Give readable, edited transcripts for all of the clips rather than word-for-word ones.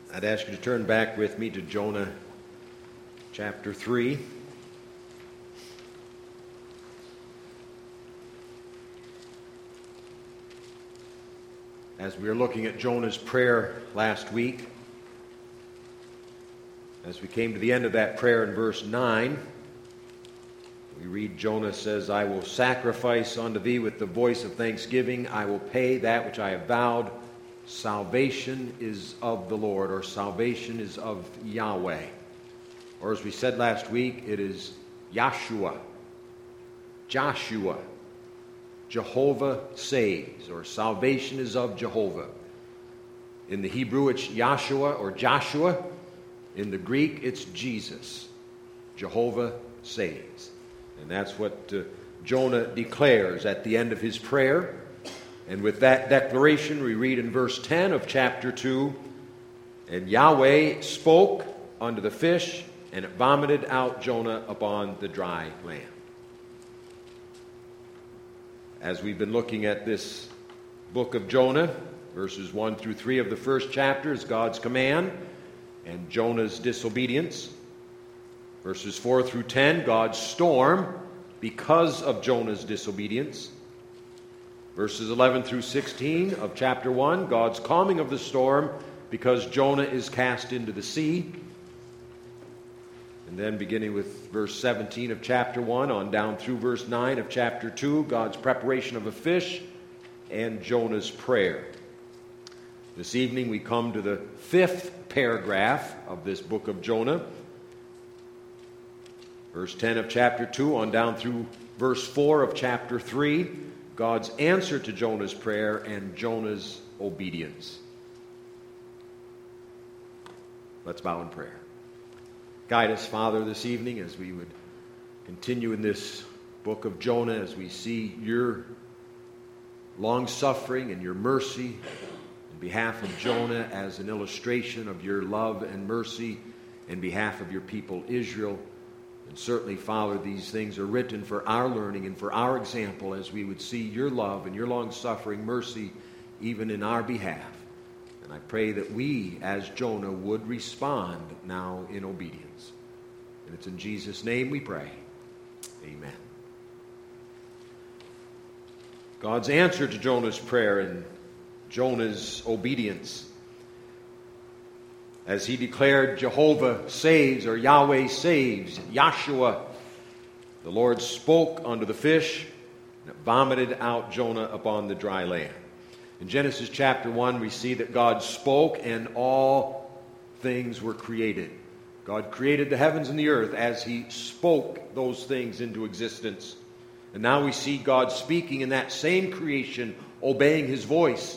I'd ask you to turn back with me to Jonah chapter 3. As we were looking at Jonah's prayer last week, as we came to the end of that prayer in verse 9, we read Jonah says, I will sacrifice unto thee with the voice of thanksgiving. I will pay that which I have vowed. Salvation is of the Lord, or salvation is of Yahweh. Or as we said last week, it is Yahshua, Joshua. Jehovah saves, or salvation is of Jehovah. In the Hebrew, it's Yahshua or Joshua. In the Greek, it's Jesus. Jehovah saves. And that's what Jonah declares at the end of his prayer. And with that declaration, we read in verse 10 of chapter 2, And Yahweh spoke unto the fish, and it vomited out Jonah upon the dry land. As we've been looking at this book of Jonah, verses 1 through 3 of the first chapter is God's command and Jonah's disobedience. Verses 4 through 10, God's storm because of Jonah's disobedience. Verses 11 through 16 of chapter 1, God's calming of the storm because Jonah is cast into the sea. And then beginning with verse 17 of chapter 1 on down through verse 9 of chapter 2, God's preparation of a fish and Jonah's prayer. This evening we come to the fifth paragraph of this book of Jonah. Verse 10 of chapter 2 on down through verse 4 of chapter 3, God's answer to Jonah's prayer and Jonah's obedience. Let's bow in prayer. Guide us, Father, this evening as we would continue in this book of Jonah, as we see your long-suffering and your mercy in behalf of Jonah as an illustration of your love and mercy in behalf of your people Israel. And certainly, Father, these things are written for our learning and for our example as we would see your love and your long-suffering mercy even in our behalf. And I pray that we, as Jonah, would respond now in obedience. And it's in Jesus' name we pray. Amen. God's answer to Jonah's prayer and Jonah's obedience. As he declared, Jehovah saves, or Yahweh saves, Yahshua, the Lord spoke unto the fish, and it vomited out Jonah upon the dry land. In Genesis chapter 1, we see that God spoke and all things were created. God created the heavens and the earth as he spoke those things into existence. And now we see God speaking in that same creation, obeying his voice.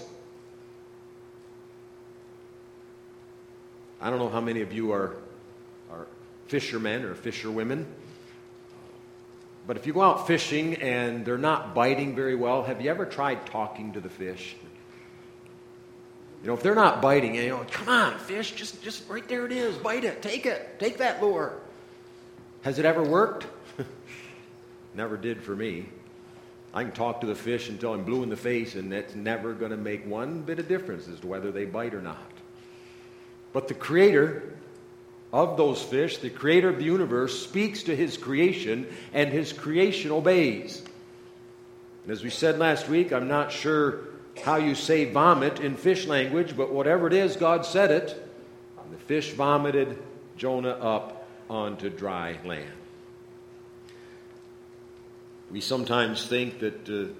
I don't know how many of you are fishermen or fisherwomen, but if you go out fishing and they're not biting very well, have you ever tried talking to the fish? You know, if they're not biting, you know, come on, fish, just right there it is, bite it, take that lure. Has it ever worked? Never did for me. I can talk to the fish until I'm blue in the face, and that's never going to make one bit of difference as to whether they bite or not. But the creator of those fish, the creator of the universe, speaks to his creation, and his creation obeys. And as we said last week, I'm not sure how you say vomit in fish language, but whatever it is, God said it. And the fish vomited Jonah up onto dry land. We sometimes think that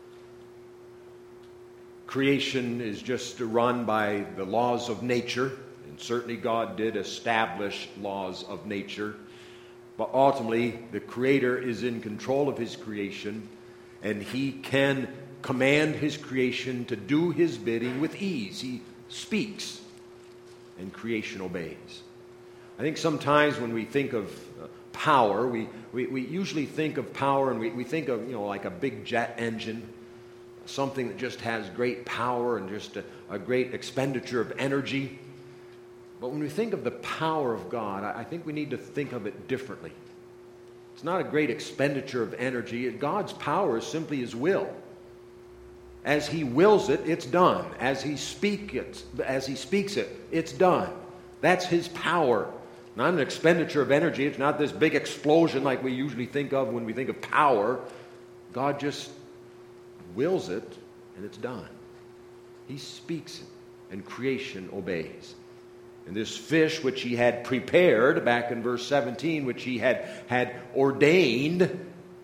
creation is just run by the laws of nature. And certainly God did establish laws of nature. But ultimately, the Creator is in control of his creation, and he can command his creation to do his bidding with ease. He speaks, and creation obeys. I think sometimes when we think of power, we usually think of power, and we think of, like a big jet engine, something that just has great power and just a great expenditure of energy. But when we think of the power of God, I think we need to think of it differently. It's not a great expenditure of energy. God's power is simply his will. As He wills it, it's done. As He speaks it, it's done. That's His power. Not an expenditure of energy. It's not this big explosion like we usually think of when we think of power. God just wills it, and it's done. He speaks it, and creation obeys. And this fish which He had prepared, back in verse 17, which He had ordained,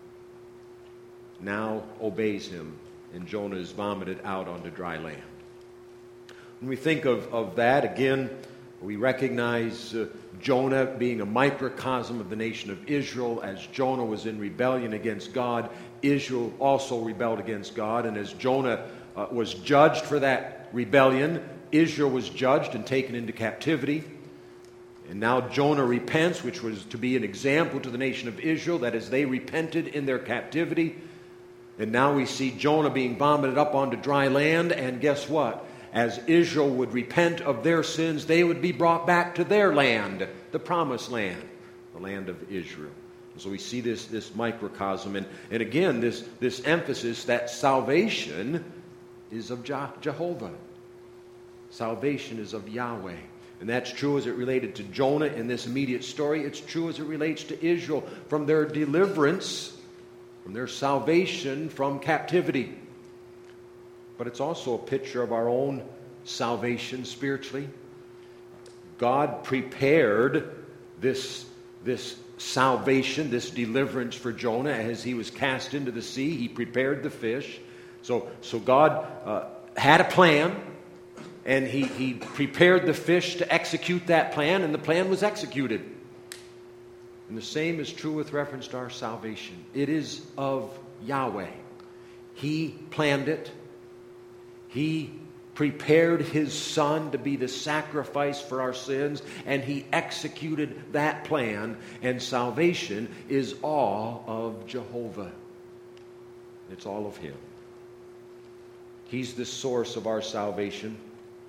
now obeys Him, and Jonah is vomited out onto dry land. When we think of that, again, we recognize Jonah being a microcosm of the nation of Israel. As Jonah was in rebellion against God, Israel also rebelled against God. And as Jonah was judged for that rebellion, Israel was judged and taken into captivity. And now Jonah repents, which was to be an example to the nation of Israel, that as they repented in their captivity. And now we see Jonah being vomited up onto dry land. And guess what? As Israel would repent of their sins, they would be brought back to their land, the promised land, the land of Israel. And so we see this microcosm. And again, this emphasis that salvation is of Jehovah. Salvation is of Yahweh. And that's true as it related to Jonah in this immediate story. It's true as it relates to Israel from their deliverance, from their salvation from captivity. But it's also a picture of our own salvation spiritually. God prepared this salvation, this deliverance for Jonah as he was cast into the sea. He prepared the fish. So God had a plan, and he prepared the fish to execute that plan, and the plan was executed. And the same is true with reference to our salvation. It is of Yahweh. He planned it. He prepared His Son to be the sacrifice for our sins, and He executed that plan, and salvation is all of Jehovah. It's all of Him. He's the source of our salvation.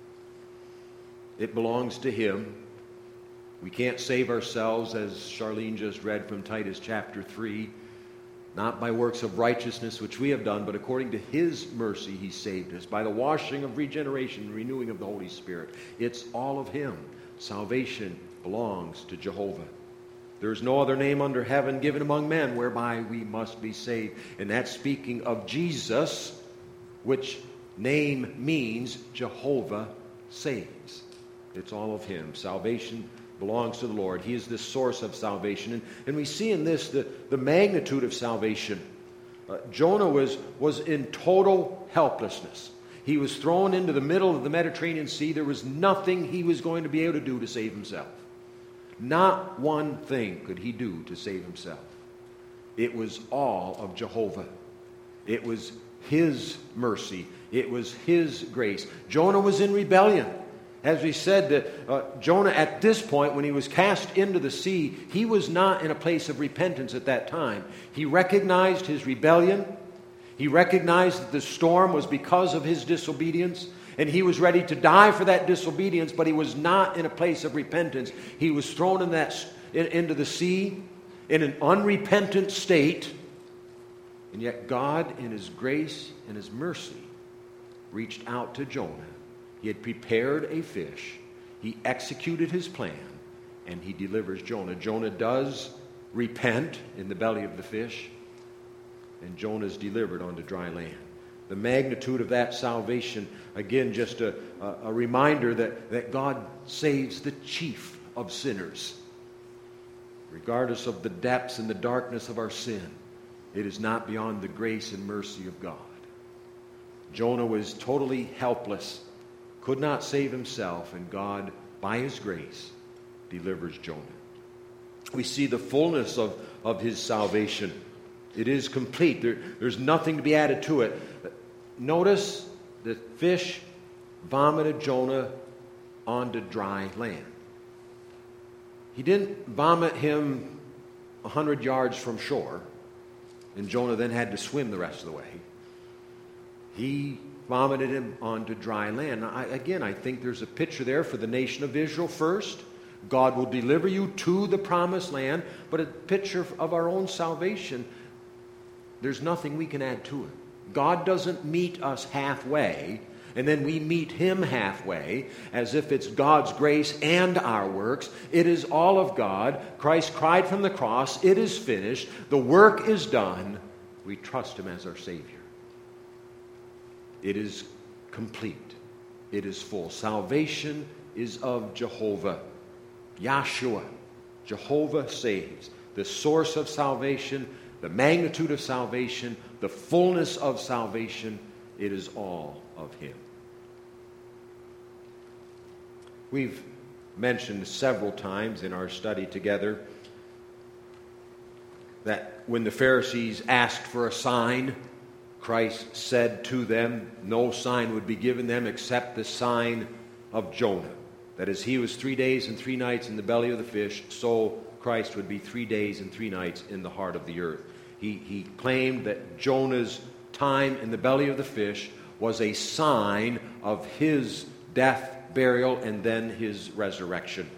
It belongs to Him. We can't save ourselves, as Charlene just read from Titus chapter 3. Not by works of righteousness which we have done, but according to His mercy He saved us, by the washing of regeneration and renewing of the Holy Spirit. It's all of Him. Salvation belongs to Jehovah. There is no other name under heaven given among men whereby we must be saved. And that's speaking of Jesus, which name means Jehovah saves. It's all of Him. Salvation belongs to the Lord. He is the source of salvation. And we see in this the magnitude of salvation. Jonah was in total helplessness. He was thrown into the middle of the Mediterranean Sea. There was nothing he was going to be able to do to save himself. Not one thing could he do to save himself. It was all of Jehovah. It was His mercy. It was His grace. Jonah was in rebellion. As we said, that Jonah at this point, when he was cast into the sea, he was not in a place of repentance at that time. He recognized his rebellion. He recognized that the storm was because of his disobedience, and he was ready to die for that disobedience, but he was not in a place of repentance. He was thrown into the sea in an unrepentant state, and yet God, in His grace and His mercy, reached out to Jonah. He had prepared a fish. He executed His plan, and He delivers Jonah. Jonah does repent in the belly of the fish, and Jonah is delivered onto dry land. The magnitude of that salvation, again, just a reminder that God saves the chief of sinners. Regardless of the depths and the darkness of our sin, it is not beyond the grace and mercy of God. Jonah was totally helpless, could not save himself, and God, by His grace, delivers Jonah. We see the fullness of His salvation. It is complete. There's nothing to be added to it. Notice the fish vomited Jonah onto dry land. He didn't vomit him 100 yards from shore, and Jonah then had to swim the rest of the way. He vomited him onto dry land. Now, I think there's a picture there for the nation of Israel first. God will deliver you to the promised land, but a picture of our own salvation. There's nothing we can add to it. God doesn't meet us halfway, and then we meet him halfway, as if it's God's grace and our works. It is all of God. Christ cried from the cross, it is finished. The work is done. We trust him as our Savior. It is complete. It is full. Salvation is of Jehovah. Yahshua. Jehovah saves. The source of salvation, the magnitude of salvation, the fullness of salvation, it is all of him. We've mentioned several times in our study together that when the Pharisees asked for a sign, Christ said to them, no sign would be given them except the sign of Jonah. That as he was 3 days and 3 nights in the belly of the fish, so Christ would be 3 days and 3 nights in the heart of the earth. He claimed that Jonah's time in the belly of the fish was a sign of his death, burial, and then his resurrection.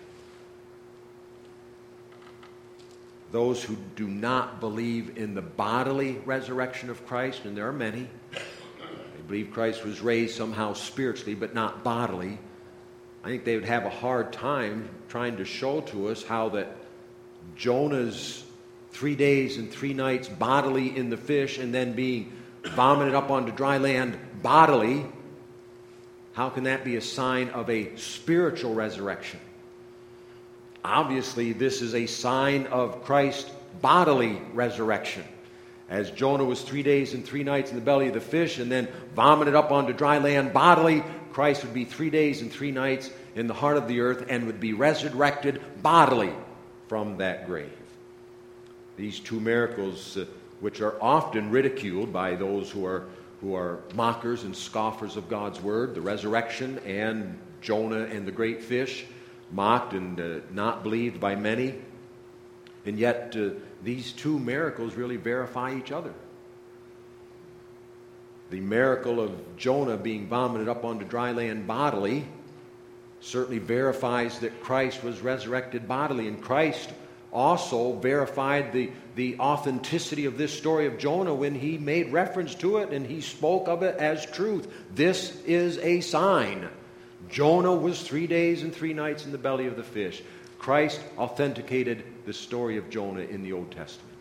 Those who do not believe in the bodily resurrection of Christ, and there are many, they believe Christ was raised somehow spiritually but not bodily, I think they would have a hard time trying to show to us how that Jonah's 3 days and 3 nights bodily in the fish and then being vomited up onto dry land bodily, how can that be a sign of a spiritual resurrection? Obviously, this is a sign of Christ's bodily resurrection. As Jonah was 3 days and 3 nights in the belly of the fish and then vomited up onto dry land bodily, Christ would be 3 days and 3 nights in the heart of the earth and would be resurrected bodily from that grave. These two miracles, which are often ridiculed by those who are mockers and scoffers of God's word, the resurrection and Jonah and the great fish, mocked and not believed by many. And yet these two miracles really verify each other. The miracle of Jonah being vomited up onto dry land bodily certainly verifies that Christ was resurrected bodily. And Christ also verified the authenticity of this story of Jonah when he made reference to it and he spoke of it as truth. This is a sign. Jonah was 3 days and 3 nights in the belly of the fish. Christ authenticated the story of Jonah in the Old Testament.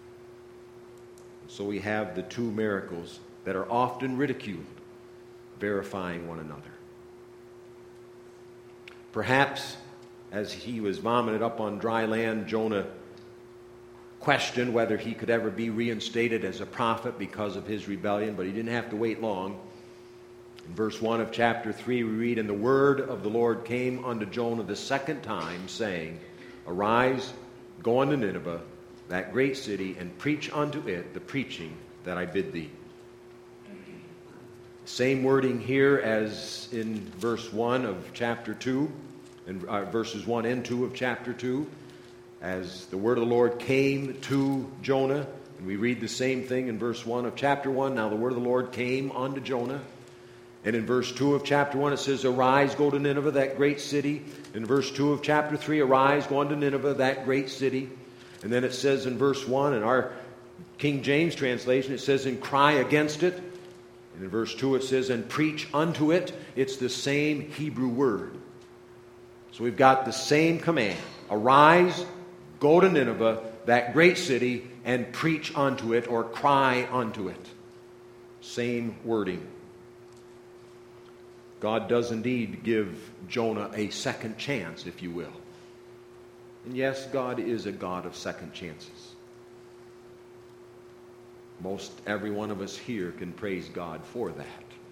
So we have the two miracles that are often ridiculed, verifying one another. Perhaps as he was vomited up on dry land, Jonah questioned whether he could ever be reinstated as a prophet because of his rebellion, but he didn't have to wait long. In verse 1 of chapter 3 we read, "And the word of the Lord came unto Jonah the second time, saying, Arise, go unto Nineveh, that great city, and preach unto it the preaching that I bid thee." Same wording here as in verse 1 of chapter 2, and verses 1 and 2 of chapter 2, as the word of the Lord came to Jonah. And we read the same thing in verse 1 of chapter 1. Now the word of the Lord came unto Jonah. And in verse 2 of chapter 1 it says, Arise, go to Nineveh, that great city. In verse 2 of chapter 3, Arise, go unto Nineveh, that great city. And then it says in verse 1, in our King James translation, it says, And cry against it. And in verse 2 it says, And preach unto it. It's the same Hebrew word. So we've got the same command. Arise, go to Nineveh, that great city, and preach unto it, or cry unto it. Same wording. God does indeed give Jonah a second chance, if you will. And yes, God is a God of second chances. Most every one of us here can praise God for that.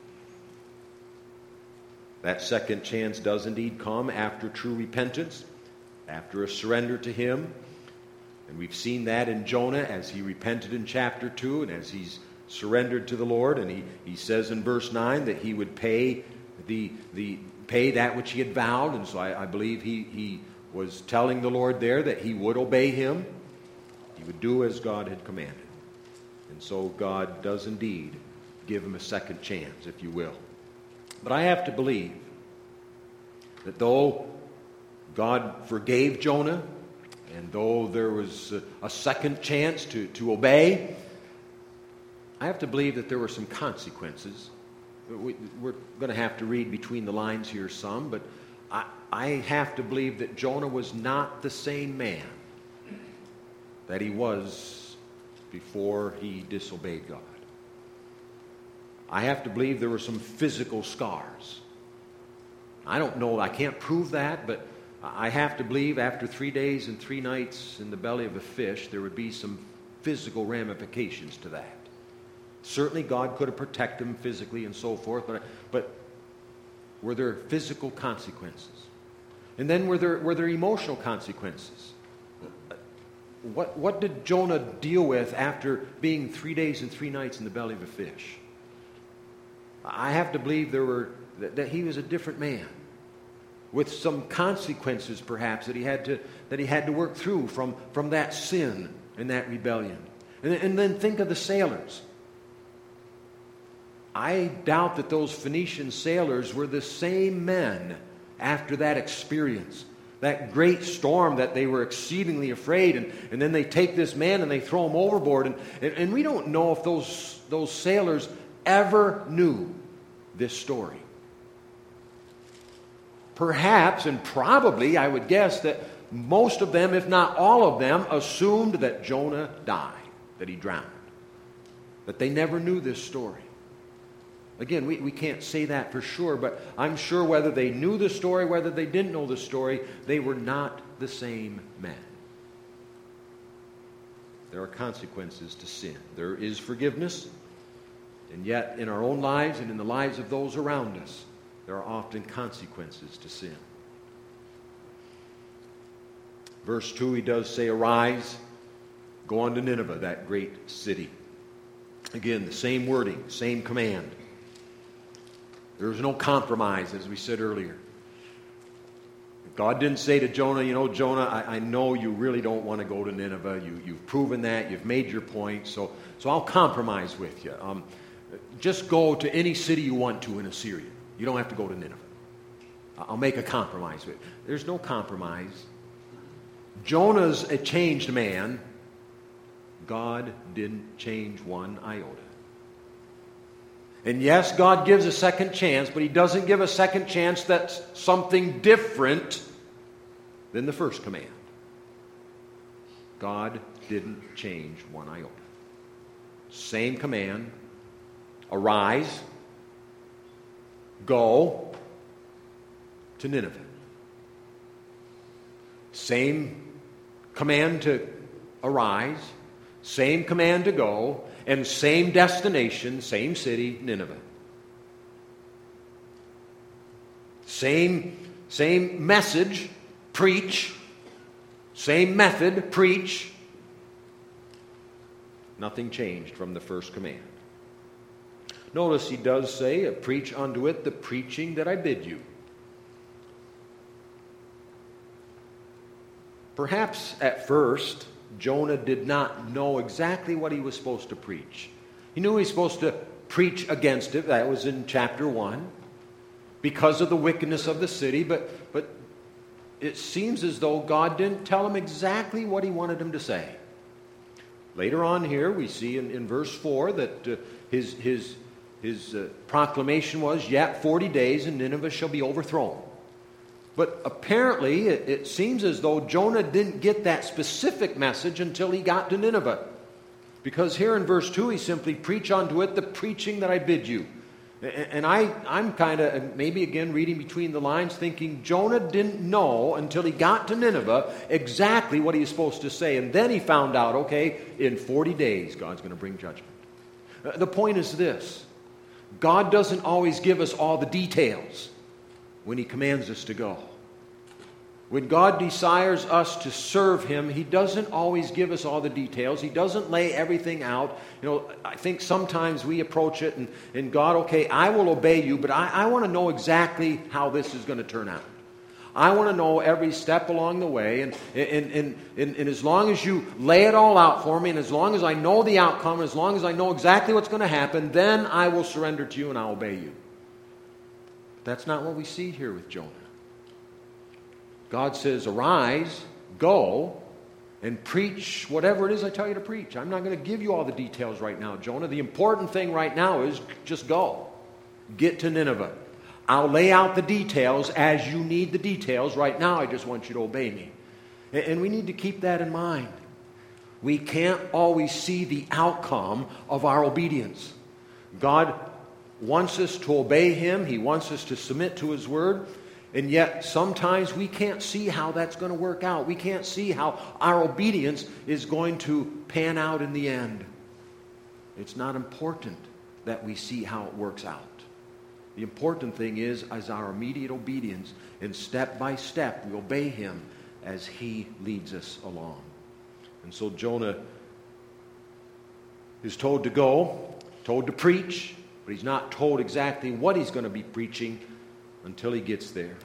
That second chance does indeed come after true repentance, after a surrender to Him. And we've seen that in Jonah as he repented in chapter 2 and as he's surrendered to the Lord. And he says in verse 9 that he would pay that which he had vowed. And so I believe he was telling the Lord there that he would obey Him. He would do as God had commanded. And so God does indeed give him a second chance, if you will. But I have to believe that though God forgave Jonah, and though there was a second chance to obey, I have to believe that there were some consequences. We're going to have to read between the lines here some, but I have to believe that Jonah was not the same man that he was before he disobeyed God. I have to believe there were some physical scars. I don't know, I can't prove that, but I have to believe after 3 days and 3 nights in the belly of a fish, there would be some physical ramifications to that. Certainly God could have protected him physically and so forth, but were there physical consequences? And then were there emotional consequences? What did Jonah deal with after being 3 days and 3 nights in the belly of a fish? I have to believe that he was a different man, with some consequences perhaps that he had to work through from that sin and that rebellion. And then think of the sailors. I doubt that those Phoenician sailors were the same men after that experience, that great storm that they were exceedingly afraid, and then they take this man and they throw him overboard, and we don't know if those sailors ever knew this story. Perhaps and probably, I would guess that most of them, if not all of them, assumed that Jonah died, that he drowned, that they never knew this story. Again, we can't say that for sure, but I'm sure whether they knew the story, whether they didn't know the story, they were not the same men. There are consequences to sin. There is forgiveness, and yet in our own lives and in the lives of those around us, there are often consequences to sin. Verse 2, he does say, "Arise, go on to Nineveh, that great city." Again, the same wording, same command. There's no compromise, as we said earlier. God didn't say to Jonah, Jonah, I know you really don't want to go to Nineveh. You've proven that. You've made your point. So I'll compromise with you. Just go to any city you want to in Assyria. You don't have to go to Nineveh. I'll make a compromise with you. There's no compromise. Jonah's a changed man. God didn't change one iota. And yes, God gives a second chance, but he doesn't give a second chance that's something different than the first command. God didn't change one iota. Same command. Arise, go to Nineveh. Same command to arise, same command to go, and same destination, same city, Nineveh. Same message, preach. Same method, preach. Nothing changed from the first command. Notice he does say, "Preach unto it the preaching that I bid you." Perhaps at first, Jonah did not know exactly what he was supposed to preach. He knew he was supposed to preach against it. That was in chapter 1. Because of the wickedness of the city. But it seems as though God didn't tell him exactly what he wanted him to say. Later on here, we see in verse 4 that his proclamation was, "Yet 40 days and Nineveh shall be overthrown." But apparently, it seems as though Jonah didn't get that specific message until he got to Nineveh. Because here in verse 2, he simply, "Preach unto it the preaching that I bid you." And I'm kind of, maybe again, reading between the lines, thinking Jonah didn't know until he got to Nineveh exactly what he was supposed to say. And then he found out, okay, in 40 days, God's going to bring judgment. The point is this. God doesn't always give us all the details when he commands us to go. When God desires us to serve him, he doesn't always give us all the details. He doesn't lay everything out. I think sometimes we approach it and God, okay, I will obey you, but I want to know exactly how this is going to turn out. I want to know every step along the way, and as long as you lay it all out for me, and as long as I know the outcome, and as long as I know exactly what's going to happen, then I will surrender to you and I'll obey you. That's not what we see here with Jonah. God says, "Arise, go," and preach whatever it is I tell you to preach. I'm not going to give you all the details right now, Jonah. The important thing right now is just go. Get to Nineveh. I'll lay out the details as you need the details. Right now, I just want you to obey me. And we need to keep that in mind. We can't always see the outcome of our obedience. God wants us to obey Him. He wants us to submit to His Word. And yet, sometimes we can't see how that's going to work out. We can't see how our obedience is going to pan out in the end. It's not important that we see how it works out. The important thing is our immediate obedience, and step by step we obey Him as He leads us along. And so Jonah is told to go, told to preach, but he's not told exactly what he's going to be preaching until he gets there.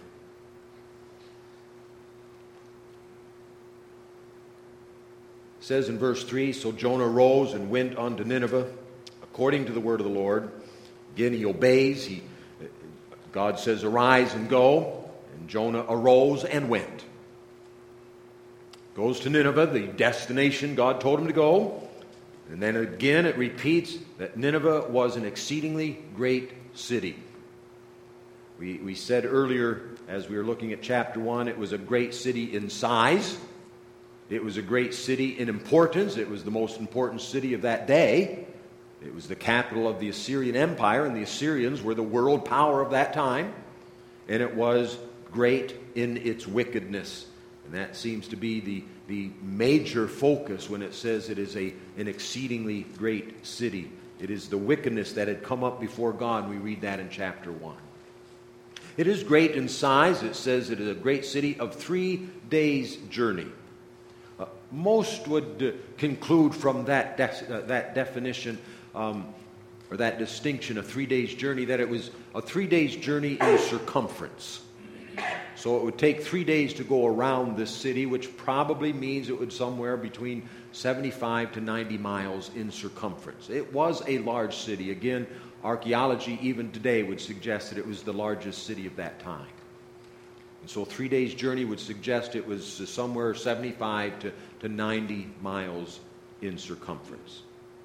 It says in verse 3, so Jonah rose and went unto Nineveh according to the word of the Lord. Again, he obeys. God says, arise and go. And Jonah arose and went. Goes to Nineveh, the destination God told him to go. And then again it repeats that Nineveh was an exceedingly great city. We said earlier, as we were looking at chapter 1, it was a great city in size. It was a great city in importance. It was the most important city of that day. It was the capital of the Assyrian Empire, and the Assyrians were the world power of that time. And it was great in its wickedness. And that seems to be the major focus when it says it is an exceedingly great city. It is the wickedness that had come up before God. We read that in chapter 1. It is great in size. It says it is a great city of 3 days' journey. Most would conclude from that definition or that distinction of 3 days' journey that it was a 3 days' journey in circumference. So it would take 3 days to go around this city, which probably means it would somewhere between 75 to 90 miles in circumference. It was a large city. Again, archaeology even today would suggest that it was the largest city of that time. And so 3 days' journey would suggest it was somewhere 75 to 90 miles in circumference.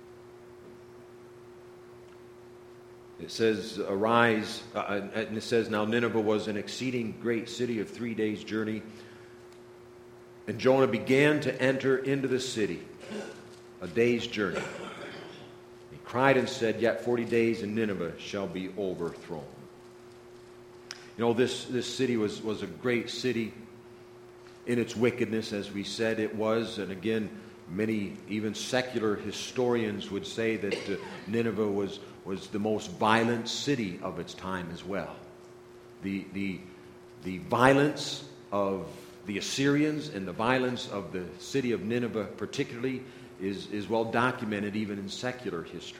It says, arise, and it says, now Nineveh was an exceeding great city of 3 days' journey. And Jonah began to enter into the city, a day's journey. He cried and said, yet 40 days and Nineveh shall be overthrown. You know, this city was a great city in its wickedness, as we said it was. And again, many, even secular historians would say that Nineveh was the most violent city of its time as well. The violence of the Assyrians and the violence of the city of Nineveh particularly is well documented even in secular history.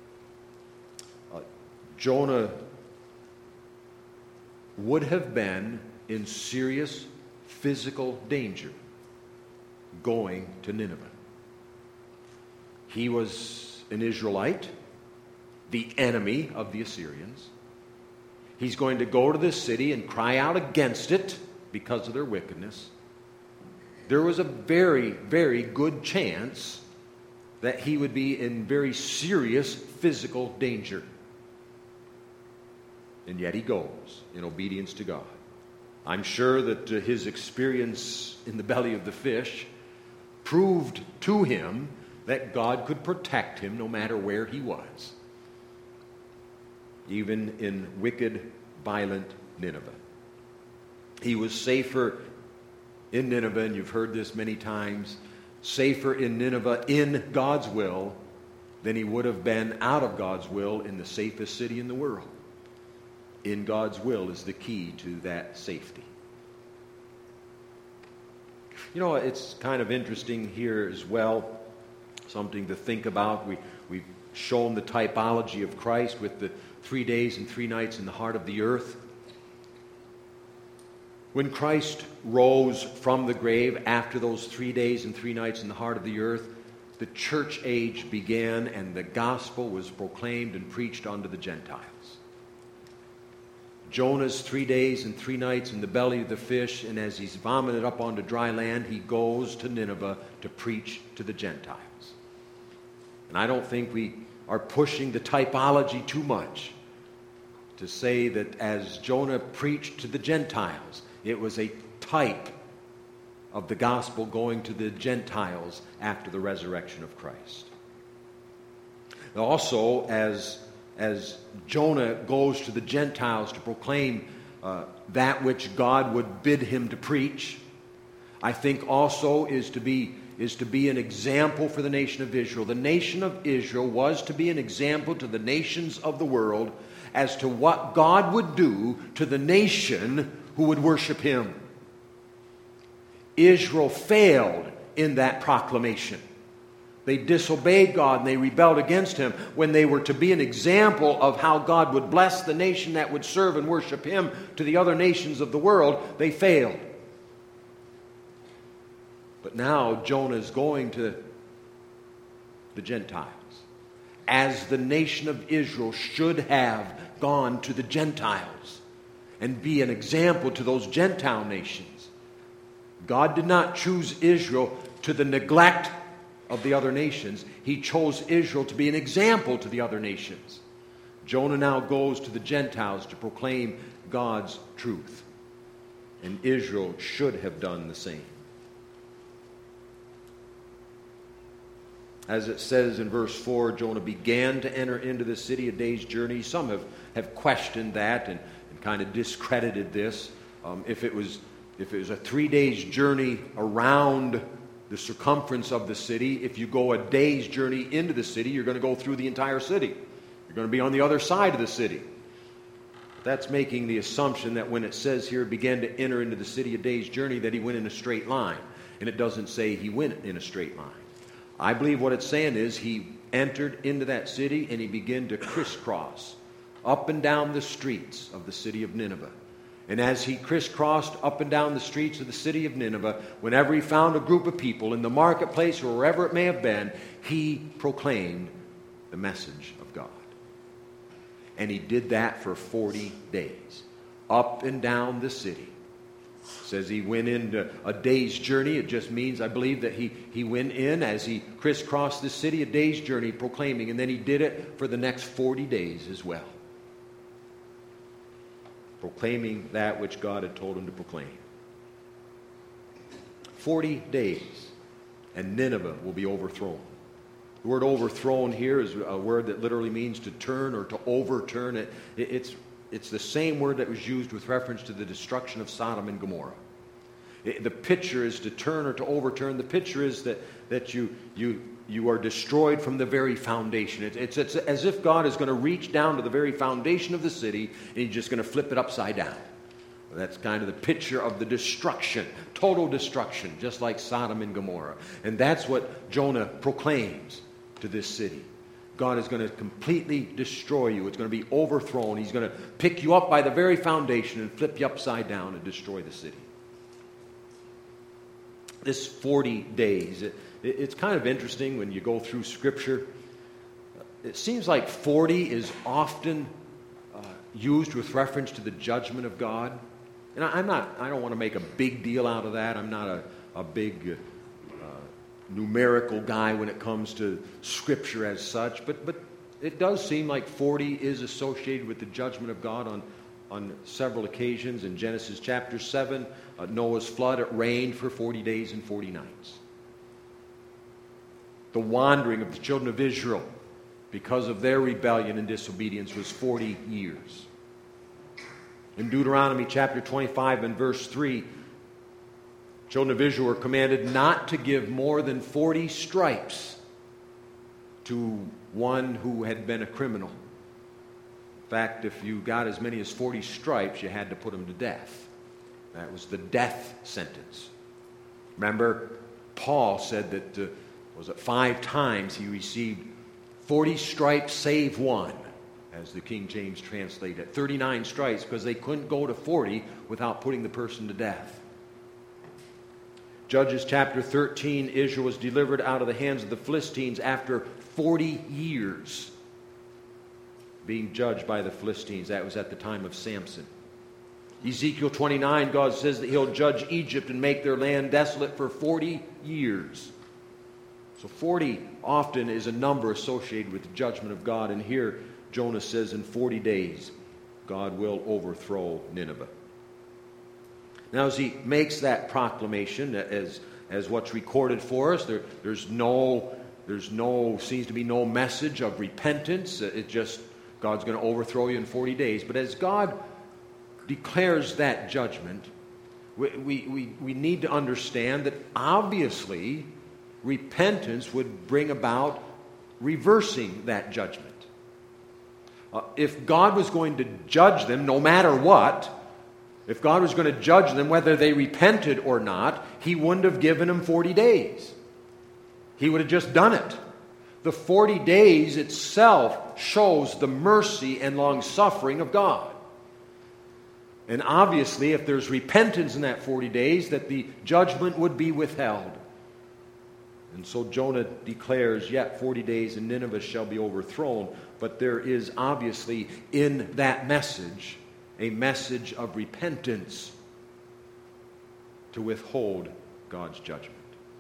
Jonah would have been in serious physical danger going to Nineveh. He was an Israelite, the enemy of the Assyrians. He's going to go to this city and cry out against it because of their wickedness. There was a very, very good chance that he would be in very serious physical danger. And yet he goes in obedience to God. I'm sure that his experience in the belly of the fish proved to him that God could protect him no matter where he was, even in wicked, violent Nineveh. He was safer in Nineveh, and you've heard this many times, safer in Nineveh in God's will than he would have been out of God's will in the safest city in the world. In God's will is the key to that safety. You know, it's kind of interesting here as well, something to think about. We've shown the typology of Christ with the 3 days and 3 nights in the heart of the earth. When Christ rose from the grave after those 3 days and 3 nights in the heart of the earth, the church age began and the gospel was proclaimed and preached unto the Gentiles. Jonah's 3 days and 3 nights in the belly of the fish, and as he's vomited up onto dry land, he goes to Nineveh to preach to the Gentiles. And I don't think we are pushing the typology too much to say that as Jonah preached to the Gentiles, it was a type of the gospel going to the Gentiles after the resurrection of Christ. Also, as Jonah goes to the Gentiles to proclaim that which God would bid him to preach, I think also is to be an example for the nation of Israel. The nation of Israel was to be an example to the nations of the world as to what God would do to the nation who would worship him. Israel failed in that proclamation. They disobeyed God and they rebelled against him when they were to be an example of how God would bless the nation that would serve and worship him to the other nations of the world. They failed. But now Jonah is going to the Gentiles, as the nation of Israel should have gone to the Gentiles and be an example to those Gentile nations. God did not choose Israel to the neglect of the other nations. He chose Israel to be an example to the other nations. Jonah now goes to the Gentiles to proclaim God's truth. And Israel should have done the same. As it says in verse 4, Jonah began to enter into the city a day's journey. Some have questioned that and kind of discredited this. If it was a 3 days journey around the circumference of the city, if you go a day's journey into the city, you're going to go through the entire city. You're going to be on the other side of the city. That's making the assumption that when it says here, began to enter into the city a day's journey, that he went in a straight line. And it doesn't say he went in a straight line. I believe what it's saying is he entered into that city and he began to crisscross up and down the streets of the city of Nineveh. And as he crisscrossed up and down the streets of the city of Nineveh, whenever he found a group of people in the marketplace or wherever it may have been, he proclaimed the message of God. And he did that for 40 days, up and down the city. It says he went into a day's journey. It just means, I believe, that he went in as he crisscrossed the city, a day's journey proclaiming, and then he did it for the next 40 days as well. Proclaiming that which God had told him to proclaim. 40 days, and Nineveh will be overthrown. The word overthrown here is a word that literally means to turn or to overturn. It's the same word that was used with reference to the destruction of Sodom and Gomorrah. The picture is to turn or to overturn. The picture is that you are destroyed from the very foundation. It's as if God is going to reach down to the very foundation of the city and he's just going to flip it upside down. That's kind of the picture of the destruction, total destruction, just like Sodom and Gomorrah. And that's what Jonah proclaims to this city. God is going to completely destroy you. It's going to be overthrown. He's going to pick you up by the very foundation and flip you upside down and destroy the city. This 40 days, it's kind of interesting when you go through Scripture. It seems like 40 is often used with reference to the judgment of God. And I don't want to make a big deal out of that. I'm not a big numerical guy when it comes to Scripture as such, but it does seem like 40 is associated with the judgment of God on several occasions. In Genesis chapter 7, Noah's flood, it rained for 40 days and 40 nights. The wandering of the children of Israel because of their rebellion and disobedience was 40 years. In Deuteronomy chapter 25 and verse 3, children of Israel were commanded not to give more than 40 stripes to one who had been a criminal. In fact, if you got as many as 40 stripes, you had to put them to death. That was the death sentence. Remember, Paul said that, 5 times he received 40 stripes save one, as the King James translated it. 39 stripes, because they couldn't go to 40 without putting the person to death. Judges chapter 13, Israel was delivered out of the hands of the Philistines after 40 years being judged by the Philistines. That was at the time of Samson. Ezekiel 29, God says that He'll judge Egypt and make their land desolate for 40 years. So 40 often is a number associated with the judgment of God. And here Jonah says in 40 days, God will overthrow Nineveh. Now as he makes that proclamation, as what's recorded for us, there's seems to be no message of repentance. It just, God's going to overthrow you in 40 days. But as God declares that judgment, we need to understand that obviously repentance would bring about reversing that judgment. If God was going to judge them no matter what, if God was going to judge them whether they repented or not, He wouldn't have given them 40 days. He would have just done it. The 40 days itself shows the mercy and long-suffering of God. And obviously, if there's repentance in that 40 days, that the judgment would be withheld. And so Jonah declares, yet 40 days and Nineveh shall be overthrown. But there is obviously in that message a message of repentance to withhold God's judgment.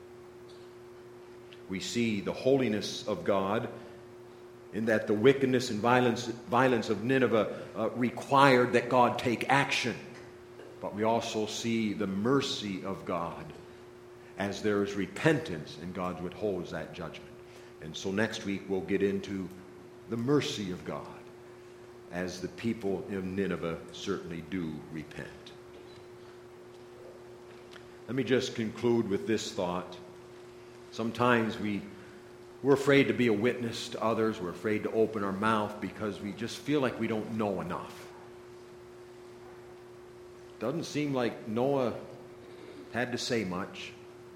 We see the holiness of God in that the wickedness and violence of Nineveh required that God take action. But we also see the mercy of God as there is repentance and God withholds that judgment. And so next week we'll get into the mercy of God as the people in Nineveh certainly do repent. Let me just conclude with this thought. Sometimes we're afraid to be a witness to others. We're afraid to open our mouth because we just feel like we don't know enough. Doesn't seem like Noah had to say much.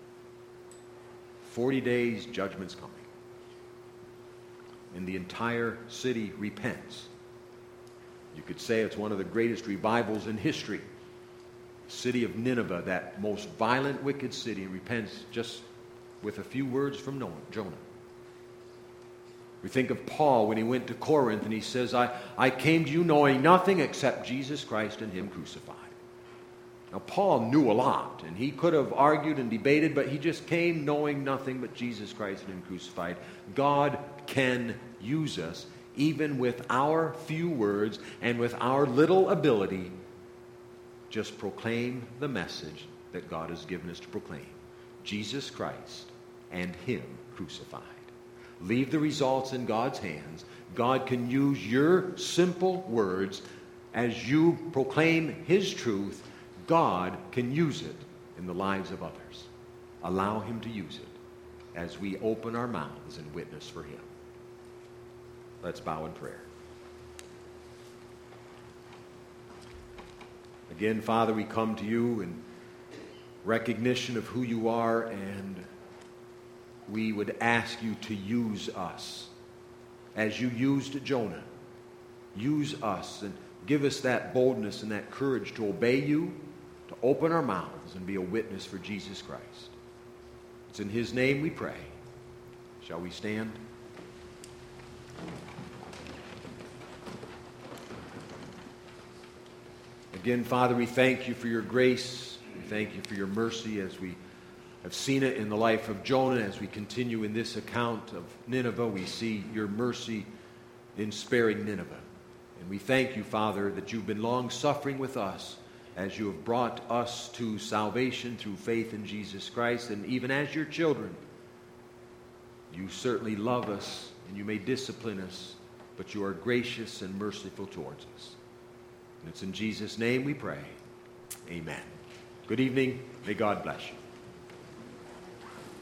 40 days, judgment's coming. And the entire city repents. You could say it's one of the greatest revivals in history. The city of Nineveh, that most violent, wicked city, repents just with a few words from Jonah. We think of Paul when he went to Corinth and he says, I came to you knowing nothing except Jesus Christ and Him crucified. Now, Paul knew a lot, and he could have argued and debated, but he just came knowing nothing but Jesus Christ and Him crucified. God can use us, even with our few words and with our little ability, just proclaim the message that God has given us to proclaim. Jesus Christ and Him crucified. Leave the results in God's hands. God can use your simple words as you proclaim His truth. God can use it in the lives of others. Allow Him to use it as we open our mouths and witness for Him. Let's bow in prayer. Again, Father, we come to You in recognition of who You are, and we would ask You to use us as You used Jonah. Use us and give us that boldness and that courage to obey You, to open our mouths and be a witness for Jesus Christ. It's in His name we pray. Shall we stand? Again, Father, we thank You for Your grace. We thank You for Your mercy as we have seen it in the life of Jonah. As we continue in this account of Nineveh, we see Your mercy in sparing Nineveh. And we thank You, Father, that You've been long-suffering with us as You have brought us to salvation through faith in Jesus Christ. And even as Your children, You certainly love us and You may discipline us, but You are gracious and merciful towards us. And it's in Jesus' name we pray. Amen. Good evening. May God bless you.